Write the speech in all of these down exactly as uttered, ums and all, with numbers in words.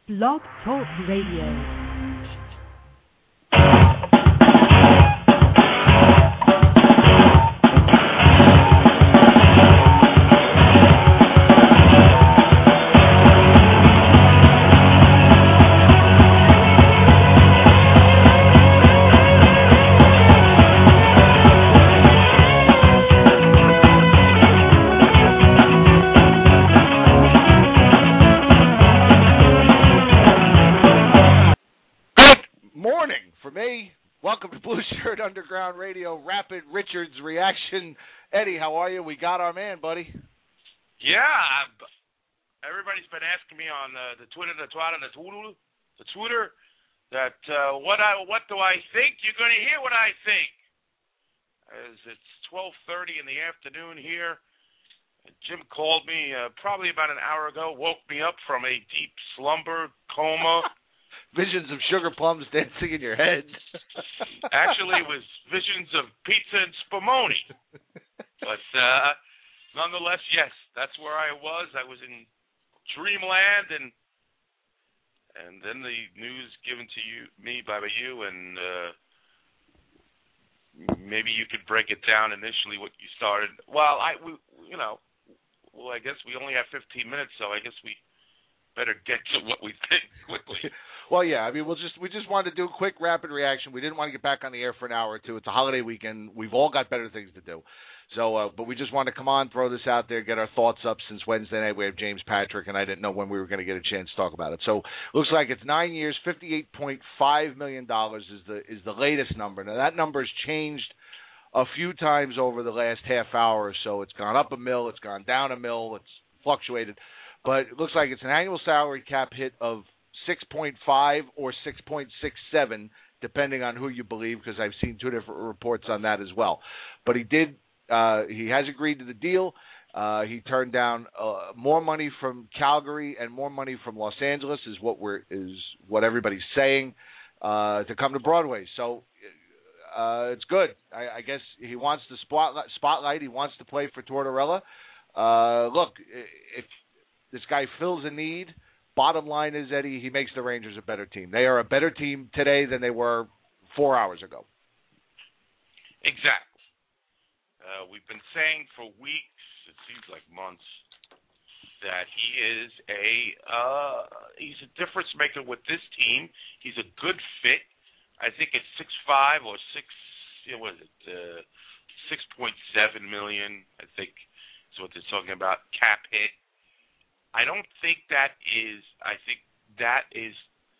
Blog Talk Radio. Underground Radio, Rapid Richards Reaction. Eddie, how are you? We got our man, buddy. Yeah, I've, everybody's been asking me on uh, the Twitter, the Twitter, the Twitter, the Twitter, that uh, what I what do I think? You're going to hear what I think. As it's twelve thirty in the afternoon here. Jim called me uh, probably about an hour ago, woke me up from a deep slumber, coma. Visions of sugar plums dancing in your head. Actually, it was visions of pizza and spumoni. But uh, nonetheless, yes, that's where I was. I was in dreamland, and and then the news given to you, me by you, and uh, maybe you could break it down initially what you started. Well, I, we, you know, well, I guess we only have fifteen minutes, so I guess we better get to what we think quickly. Well, yeah, I mean, we'll just we just wanted to do a quick rapid reaction. We didn't want to get back on the air for an hour or two. It's a holiday weekend. We've all got better things to do. So, uh, but we just wanted to come on, throw this out there, get our thoughts up. Since Wednesday night we have James Patrick, and I didn't know when we were going to get a chance to talk about it. So, looks like it's nine years, fifty-eight point five million dollars is the is the latest number. Now that number has changed a few times over the last half hour or so. It's gone up a mil, it's gone down a mil, it's fluctuated, but it looks like it's an annual salary cap hit of six point five or six point six seven, depending on who you believe, because I've seen two different reports on that as well. But he did, uh, he has agreed to the deal. Uh, he turned down uh, more money from Calgary and more money from Los Angeles, is what we're is what everybody's saying, uh, to come to Broadway. So uh, it's good. I, I guess he wants the spotlight. Spotlight. He wants to play for Tortorella. Uh, look, if this guy fills a need. Bottom line is, Eddie, he makes the Rangers a better team. They are a better team today than they were four hours ago. Exactly. Uh, we've been saying for weeks, it seems like months, that he is a uh, he's a difference maker with this team. He's a good fit. I think it's six five or six. You know, what is it? Uh, six point seven million. I think is what they're talking about. Cap hit. I don't think that is, I think that is,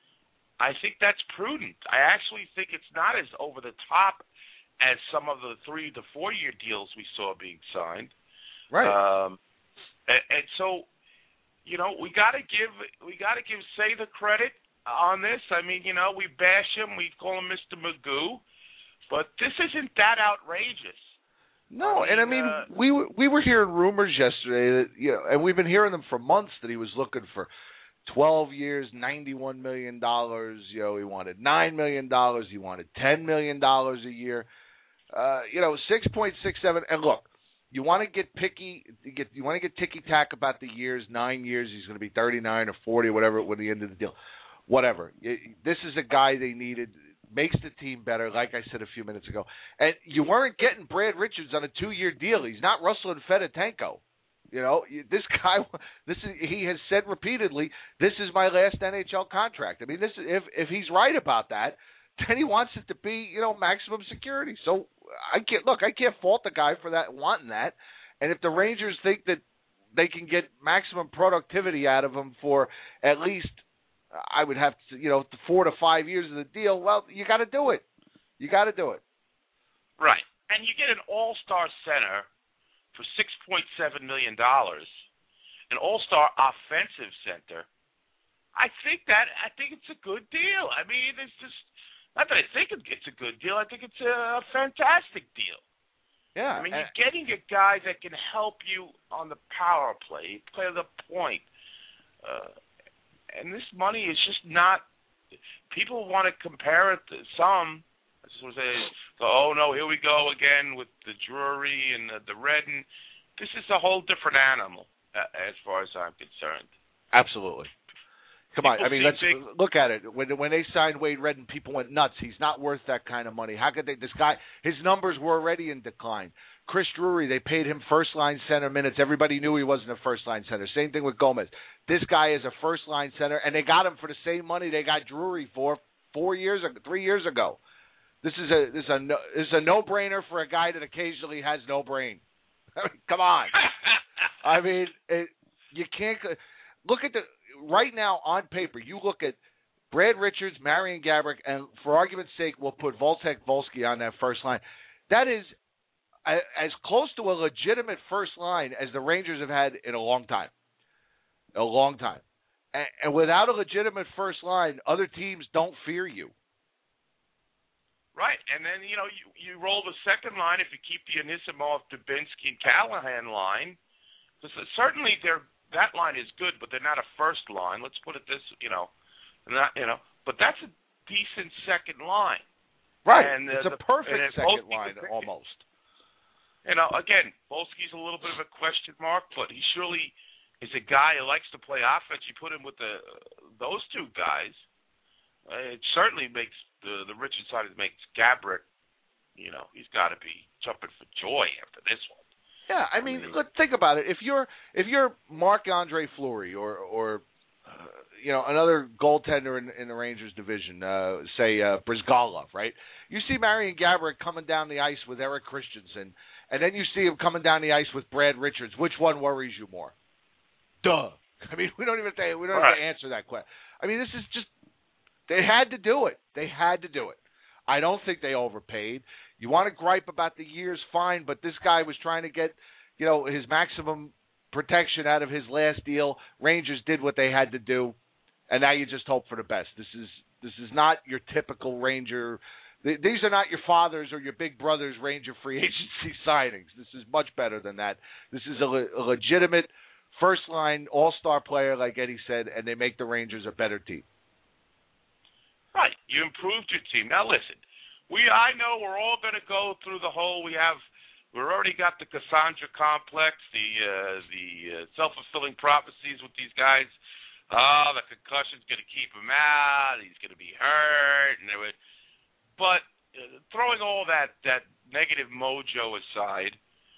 I think that's prudent. I actually think it's not as over the top as some of the three to four year deals we saw being signed. Right. Um, and, and so, you know, we got to give, we got to give Say the credit on this. I mean, you know, we bash him, we call him Mister Magoo, but this isn't that outrageous. No, I mean, and I mean, uh, we were, we were hearing rumors yesterday that, you know, and we've been hearing them for months, that he was looking for twelve years, ninety-one million dollars. You know, he wanted nine million dollars. He wanted ten million dollars a year. Uh, you know, six point six seven. And look, you want to get picky, you get you want to get ticky-tack about the years, nine years, he's going to be thirty-nine or forty, whatever, when the end of the deal. Whatever. This is a guy they needed. Makes the team better, like I said a few minutes ago. And you weren't getting Brad Richards on a two-year deal. He's not Russell and Fedotenko. You know, this guy, this is, he has said repeatedly, this is my last N H L contract. I mean, this is, if if he's right about that, then he wants it to be, you know, maximum security. So I can't, look, I can't fault the guy for that, wanting that. And if the Rangers think that they can get maximum productivity out of him for at least, I would have to, you know, four to five years of the deal, well, you got to do it. You got to do it. Right. And you get an all-star center for six point seven million dollars, an all-star offensive center. I think that, I think it's a good deal. I mean, it's just, not that I think it's a good deal, I think it's a fantastic deal. Yeah. I mean, you're getting a guy that can help you on the power play, play the point. Uh, And this money is just not. People want to compare it to some. I just want to say, oh no, here we go again with the Drury and the, the Redden. This is a whole different animal, uh, as far as I'm concerned. Absolutely. Come on, People I mean, see let's big- look at it. When when they signed Wade Redden, people went nuts. He's not worth that kind of money. How could they? This guy, his numbers were already in decline. Chris Drury, they paid him first line center minutes. Everybody knew he wasn't a first line center. Same thing with Gomez. This guy is a first line center, and they got him for the same money they got Drury for four years ago, three years ago. This is a this is a no, this is a no brainer for a guy that occasionally has no brain. I mean, come on. I mean, it, you can't look at the. Right now, on paper, you look at Brad Richards, Marian Gaborik, and for argument's sake, we'll put Voltek Volsky on that first line. That is a, as close to a legitimate first line as the Rangers have had in a long time. A long time. And, and without a legitimate first line, other teams don't fear you. Right, and then, you know, you, you roll the second line if you keep the Anisimov, Dubinsky, and Callahan line. Because certainly they're that line is good, but they're not a first line. Let's put it this, you know, not, you know, but that's a decent second line. Right, and, uh, it's a the, perfect second Volsky, line almost. You know, again, Volsky's a little bit of a question mark, but he surely is a guy who likes to play offense. You put him with the those two guys, uh, it certainly makes the the Richard side makes Gaborik, you know, he's got to be jumping for joy after this one. Yeah, I mean, look, think about it. If you're if you're Marc-Andre Fleury or or uh, you know another goaltender in, in the Rangers division, uh, say uh, Brizgalov, right? You see Marian Gaborik coming down the ice with Eric Christensen, and then you see him coming down the ice with Brad Richards. Which one worries you more? Duh. I mean, we don't even say, we don't right. have to answer that question. I mean, this is just they had to do it. They had to do it. I don't think they overpaid. You want to gripe about the years, fine, but this guy was trying to get, you know, his maximum protection out of his last deal. Rangers did what they had to do, and now you just hope for the best. This is this is not your typical Ranger. These are not your father's or your big brother's Ranger free agency signings. This is much better than that. This is a, le- a legitimate first-line all-star player, like Eddie said, and they make the Rangers a better team. Right. You improved your team. Now, listen. We, I know we're all going to go through the whole. We have, we've already got the Cassandra complex, the uh, the uh, self-fulfilling prophecies with these guys. Oh, the concussion's going to keep him out. He's going to be hurt, and everything. But uh, throwing all that that negative mojo aside,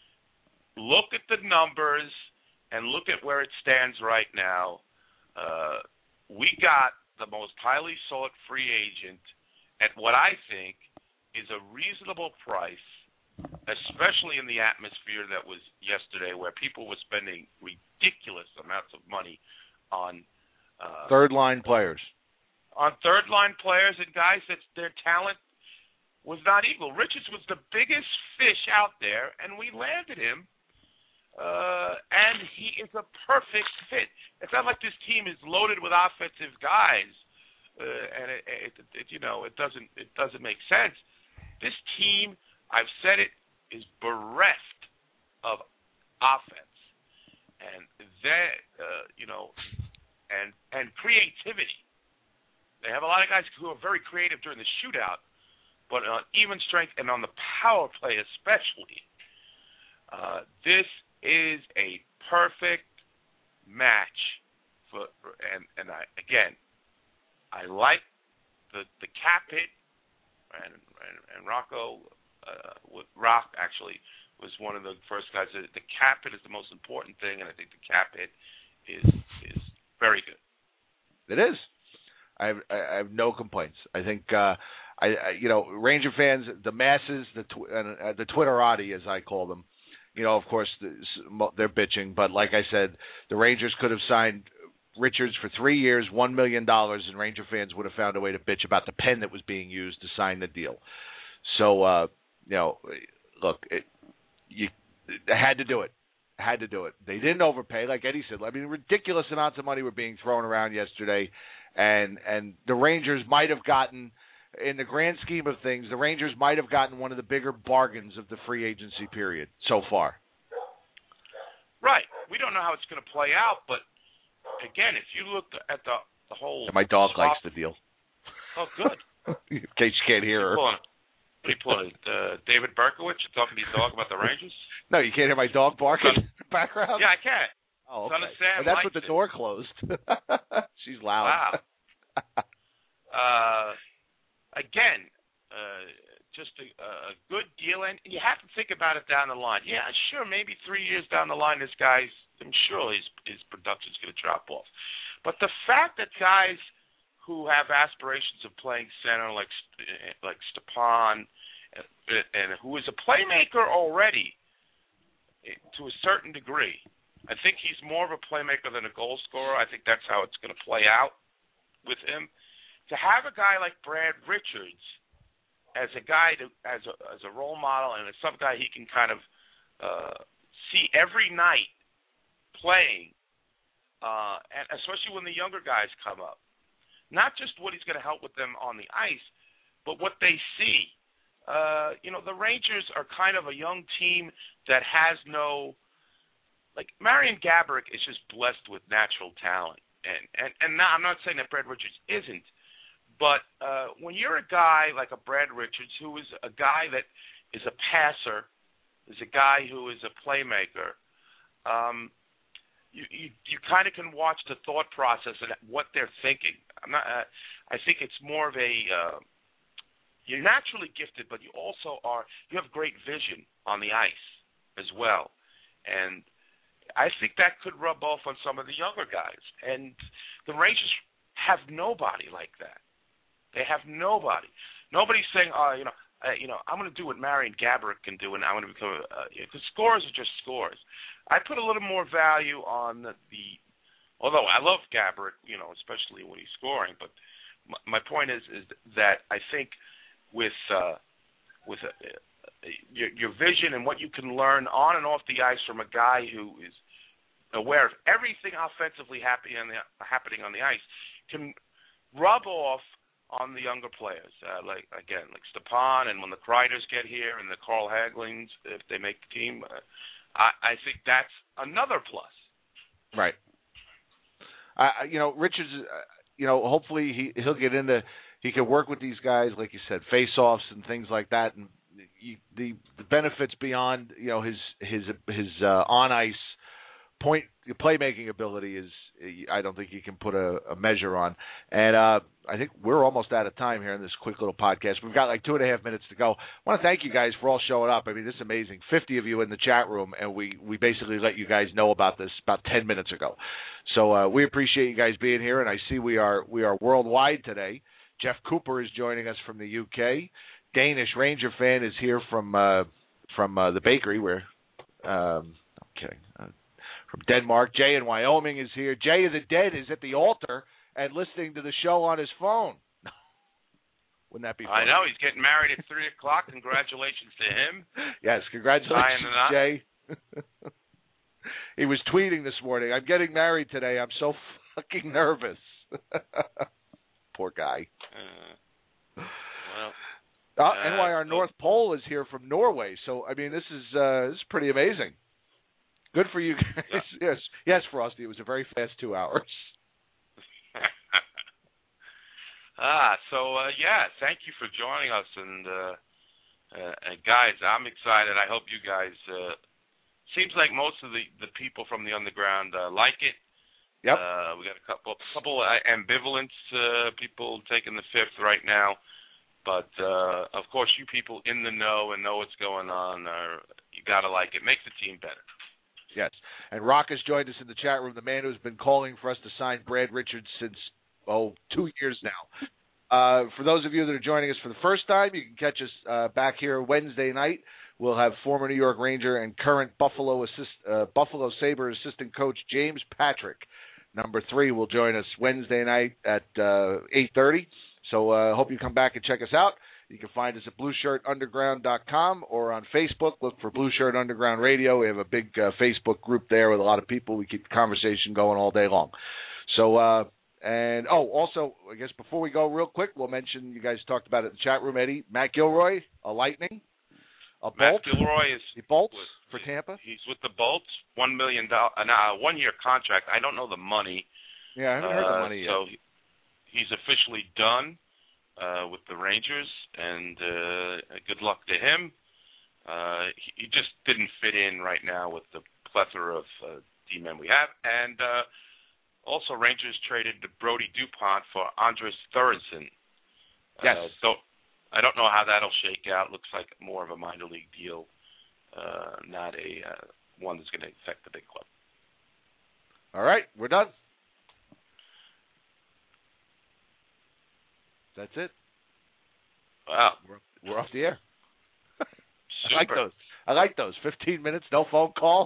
look at the numbers and look at where it stands right now. Uh, we got the most highly sought free agent at what I think is a reasonable price, especially in the atmosphere that was yesterday where people were spending ridiculous amounts of money on uh, third-line players. On third-line players and guys that their talent was not equal. Richards was the biggest fish out there, and we landed him, uh, and he is a perfect fit. It's not like this team is loaded with offensive guys, uh, and it, it, it, you know, it doesn't it doesn't make sense. This team, I've said it, is bereft of offense, and that uh, you know, and and creativity. They have a lot of guys who are very creative during the shootout, but on even strength and on the power play especially, uh, this is a perfect match for. And and I again, I like the the cap hit. And, and, and Rocco, uh, Rock actually was one of the first guys. That, the cap hit is the most important thing, and I think the cap hit is is very good. It is. I have, I have no complaints. I think uh, I, I you know Ranger fans, the masses, the tw- uh, the Twitterati as I call them. You know, of course they're bitching, but like I said, the Rangers could have signed Richards for three years, one million dollars, and Ranger fans would have found a way to bitch about the pen that was being used to sign the deal. So, uh, you know, look, it, you they had to do it. Had to do it. They didn't overpay, like Eddie said. I mean, ridiculous amounts of money were being thrown around yesterday, and and the Rangers might have gotten, in the grand scheme of things, the Rangers might have gotten one of the bigger bargains of the free agency period so far. Right. We don't know how it's going to play out, but again, if you look at the the whole, my dog swap, likes the deal. Oh, good. In case you can't hear her. What are you pulling? Uh, David Berkowitz? You're talking to your dog about the Rangers? No, you can't hear my dog barking in the background? Yeah, I can. Oh, okay. Son of Sam. And that's likes with the it. door closed. She's loud. Wow. uh, again, uh, just a, a good deal, and you have to think about it down the line. Yeah, sure, maybe three years down the line, this guy's, I'm sure his his production's going to drop off. But the fact that guys who have aspirations of playing center, like like Stepan, and, and who is a playmaker already to a certain degree, I think he's more of a playmaker than a goal scorer. I think that's how it's going to play out with him. To have a guy like Brad Richards as a guy to, as a as a role model and as some guy he can kind of uh, see every night playing, uh, and especially when the younger guys come up, not just what he's going to help with them on the ice, but what they see. Uh, you know, the Rangers are kind of a young team that has no, like Marian Gaborik is just blessed with natural talent, and and and now, I'm not saying that Brad Richards isn't. But uh, when you're a guy like a Brad Richards, who is a guy that is a passer, is a guy who is a playmaker, um, you you, you kind of can watch the thought process and what they're thinking. I'm not. Uh, I think it's more of a. Uh, you're naturally gifted, but you also are. You have great vision on the ice as well, and I think that could rub off on some of the younger guys. And the Rangers have nobody like that. They have nobody. Nobody's saying, "Oh, you know, uh, you know, I'm going to do what Marian Gaborik can do, and I'm going to become." Uh, because scores are just scores. I put a little more value on the, the. Although I love Gaborik, you know, especially when he's scoring. But my, my point is, is that I think with uh, with a, uh, your, your vision and what you can learn on and off the ice from a guy who is aware of everything offensively happening on the happening on the ice can rub off on the younger players, uh, like again, like Stepan, and when the Kreiders get here, and the Carl Hagelings, if they make the team, uh, I, I think that's another plus. Right. Uh, you know, Richards. Uh, you know, hopefully he he'll get into. He can work with these guys, like you said, face-offs and things like that, and you, the the benefits beyond you know his his his uh, on ice point playmaking ability is. I don't think you can put a, a measure on. And uh, I think we're almost out of time here in this quick little podcast. We've got like two and a half minutes to go. I want to thank you guys for all showing up. I mean, this is amazing. fifty of you in the chat room, and we, we basically let you guys know about this about ten minutes ago. So uh, we appreciate you guys being here, and I see we are we are worldwide today. Jeff Cooper is joining us from the U K. Danish Ranger fan is here from uh, from uh, the bakery where um, I'm kidding. Uh, From Denmark, Jay in Wyoming is here. Jay of the Dead is at the altar and listening to the show on his phone. Wouldn't that be funny? I know. He's getting married at three o'clock. Congratulations to him. Yes, congratulations, Jay. He was tweeting this morning, I'm getting married today. I'm so fucking nervous. Poor guy. Uh, well, uh, uh, N Y R North Pole is here from Norway. So, I mean, this is uh, this is pretty amazing. Good for you guys. Yeah. Yes, yes, Frosty. It was a very fast two hours. ah, so uh, yeah, thank you for joining us, and uh, uh, and guys, I'm excited. I hope you guys. Uh, seems like most of the, the people from the underground uh, like it. Yep. Uh, we got a couple couple ambivalent uh, people taking the fifth right now, but uh, of course, you people in the know and know what's going on, are, you gotta like it. Makes the team better. Yes. And Rock has joined us in the chat room, the man who's been calling for us to sign Brad Richards since, oh, two years now. Uh, for those of you that are joining us for the first time, you can catch us uh, back here Wednesday night. We'll have former New York Ranger and current Buffalo assist, uh, Buffalo Sabre assistant coach James Patrick, number three, will join us Wednesday night at uh, eight thirty. So I uh, hope you come back and check us out. You can find us at blue shirt underground dot com or on Facebook. Look for Blue Shirt Underground Radio. We have a big uh, Facebook group there with a lot of people. We keep the conversation going all day long. So, uh, and, oh, also, I guess before we go real quick, we'll mention, you guys talked about it in the chat room, Eddie, Matt Gilroy, a Lightning, a Matt Bolt. Gilroy is he bolts with, for Tampa. He's with the Bolts, one million dollars, uh, one-year contract. I don't know the money. Yeah, I haven't heard uh, the money yet. So he, he's officially done. Uh, with the Rangers, and uh, good luck to him. Uh, he, he just didn't fit in right now with the plethora of uh, D-men we have. And uh, also Rangers traded Brody DuPont for Andres Thurston. Yes. Uh, so I don't know how that'll shake out. Looks like more of a minor league deal, uh, not a uh, one that's going to affect the big club. All right, we're done. That's it. Wow. We're, we're off the air. Super. I like those. I like those. Fifteen minutes, no phone calls.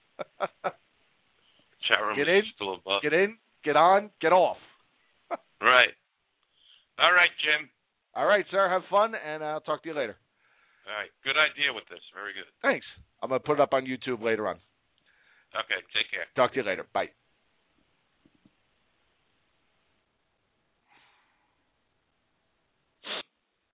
Chat room Get is in, still above. get in, get on, get off. Right. All right, Jim. All right, sir. Have fun, and I'll talk to you later. All right. Good idea with this. Very good. Thanks. I'm going to put it up on YouTube later on. Okay. Take care. Talk to you later. Bye.